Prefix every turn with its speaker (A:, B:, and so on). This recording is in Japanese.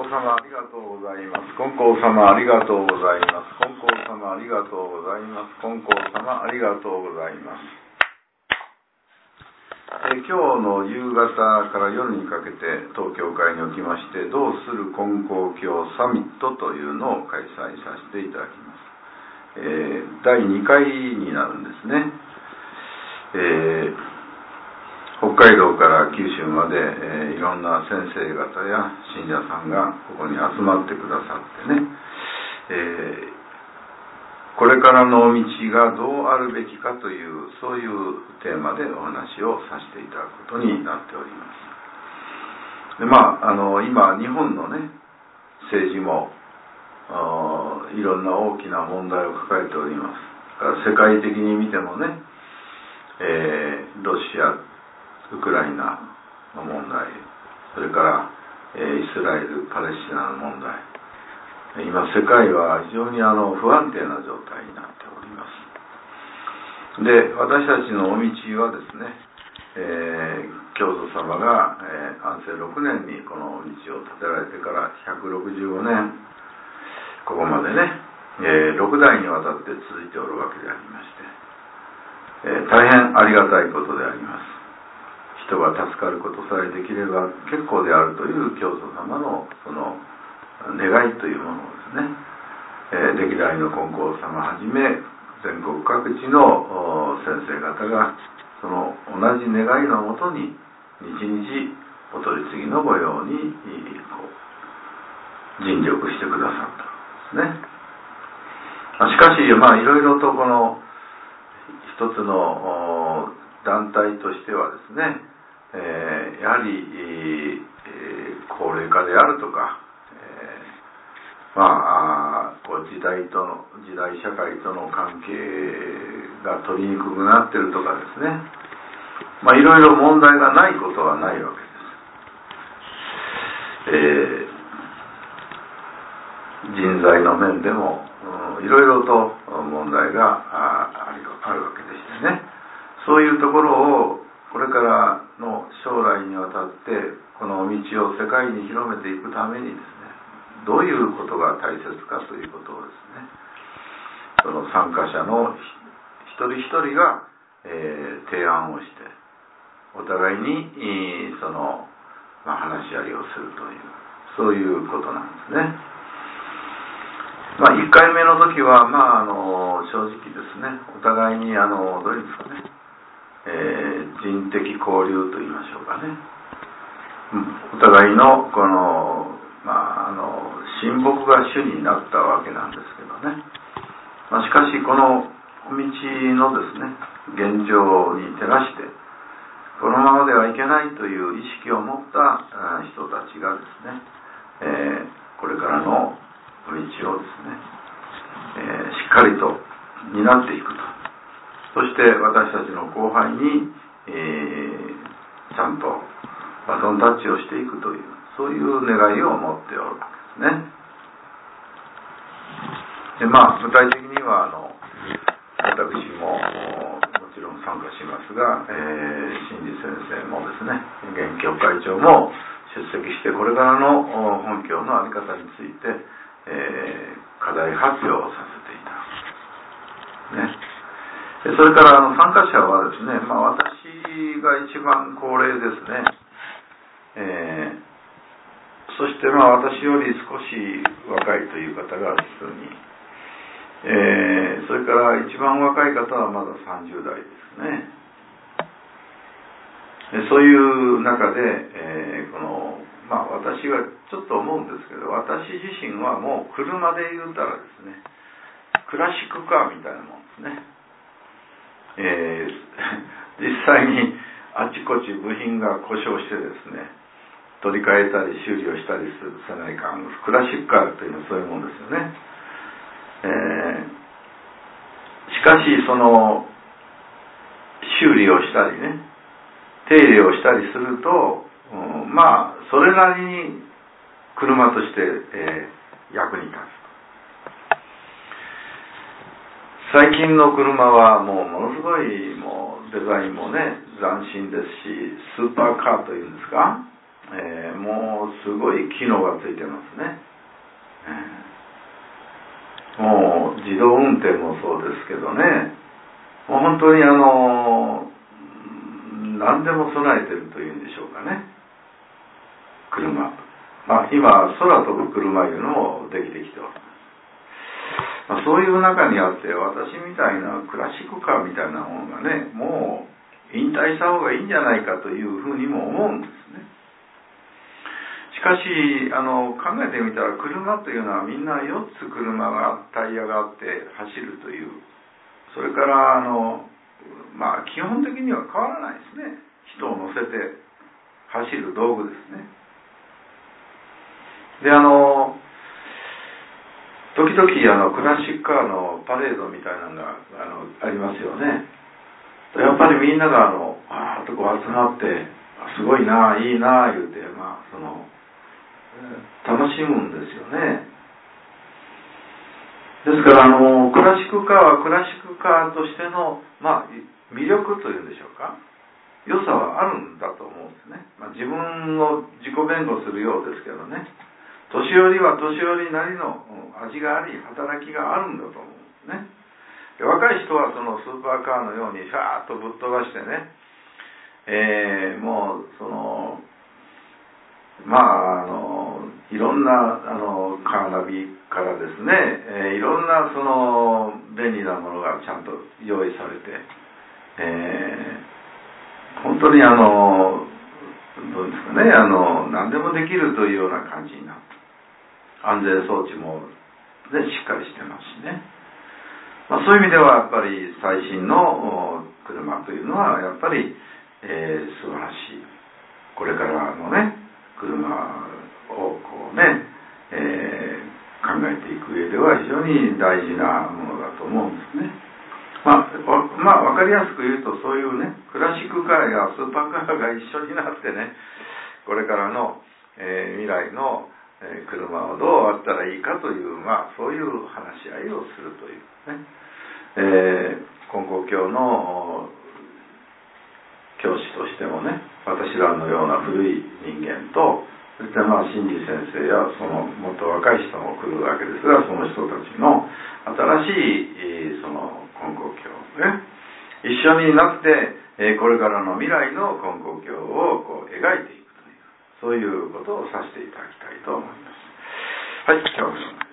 A: 様ありがとうございます。金光様ありがとうございます。金光様ありがとうございます。金光様ありがとうございます。今日の夕方から夜にかけて当教会におきましてどうする金光教サミットというのを開催させていただきます。第2回になるんですね。北海道から九州まで、いろんな先生方や信者さんがここに集まってくださってね、これからの道がどうあるべきかというそういうテーマでお話をさせていただくことになっております。で今日本のね政治もいろんな大きな問題を抱えております。世界的に見てもね、ロシアウクライナの問題、それからイスラエルパレスチナの問題、今世界は非常に不安定な状態になっております。で、私たちのお道はですね、教祖様が、安政6年にこの道を建てられてから165年ここまでね、6代にわたって続いておるわけでありまして、大変ありがたいことであります。人が助かることさえできれば結構であるという教祖様のその願いというものをですね、歴代の金光様はじめ全国各地の先生方がその同じ願いのもとに日々お取り次ぎの御用に尽力してくださったんですね。しかしいろいろとこの一つの団体としてはですね、やはり、高齢化であるとか、時代社会との関係が取りにくくなっているとかですね、いろいろ問題がないことはないわけです。人材の面でもいろいろと問題があるわけでしてね、そういうところをこれからの将来にわたってこの道を世界に広めていくためにですね、どういうことが大切かということをですね、その参加者の一人一人が、提案をしてお互いにその、話し合いをするというそういうことなんですね。1回目の時は正直ですね、お互いにどういうんですかね、人的交流と言いましょうかね、お互いのこの親睦が主になったわけなんですけどね、しかしこの道のですね現状に照らしてこのままではいけないという意識を持った人たちがですね、これからの道をですね、しっかりと担っていくと、そして私たちの後輩に、ちゃんとバトンタッチをしていくというそういう願いを持っておるわけですね。で具体的には私ももちろん参加しますが、新次先生もですね、現教会長も出席してこれからの本教の在り方について、課題発表をさせていただく、ね。それから参加者はですね、私が一番高齢ですね。そして私より少し若いという方が数人、それから一番若い方はまだ30代ですね。そういう中で、私がちょっと思うんですけど、私自身はもう車で言うたらですね、クラシックカーみたいなもんですね。実際にあちこち部品が故障してですね、取り替えたり修理をしたりせないかん、クラシックカーというのはそういうもんですよね。しかしその修理をしたりね、手入れをしたりすると、それなりに車として、役に立つ。最近の車はものすごいデザインもね斬新ですし、スーパーカーというんですか、 もうすごい機能がついてますね。もう自動運転もそうですけどね、もう本当に何でも備えてるというんでしょうかね、車。今空飛ぶ車いうのもできてきております。そういう中にあって、私みたいなクラシックカーみたいなものがね、もう引退した方がいいんじゃないかというふうにも思うんですね。しかし考えてみたら、車というのはみんな4つ車がタイヤがあって走るという、それから基本的には変わらないですね。人を乗せて走る道具ですね。で時々クラシックカーのパレードみたいなのがありますよね。やっぱりみんながわーっとこう集まってすごいな、いいな言うて楽しむんですよね。ですからクラシックカーはクラシックカーとしての魅力というんでしょうか、良さはあるんだと思うんですね。自分を自己弁護するようですけどね、年寄りは年寄りなりの味があり働きがあるんだと思うんですね。で、若い人はそのスーパーカーのようにファーッとぶっ飛ばしてね、もういろんなカーナビからですね、いろんな便利なものがちゃんと用意されて、本当にどうですかね、何でもできるというような感じになって、安全装置も、しっかりしてますしね。そういう意味ではやっぱり最新の車というのはやっぱり、素晴らしい。これからのね、車を考えていく上では非常に大事なものだと思うんですね。わかりやすく言うと、そういうね、クラシックカーやスーパーカーが一緒になってね、これからの、未来の車をどうあったらいいかという、そういう話し合いをするというね、金光教の教師としてもね、私らのような古い人間と、そして新次先生やそのもっと若い人も来るわけですが、その人たちの新しいその金光教ね、一緒になってこれからの未来の金光教をこう描いていくという、そういうことをさせていただきたいと思います。はい、今日は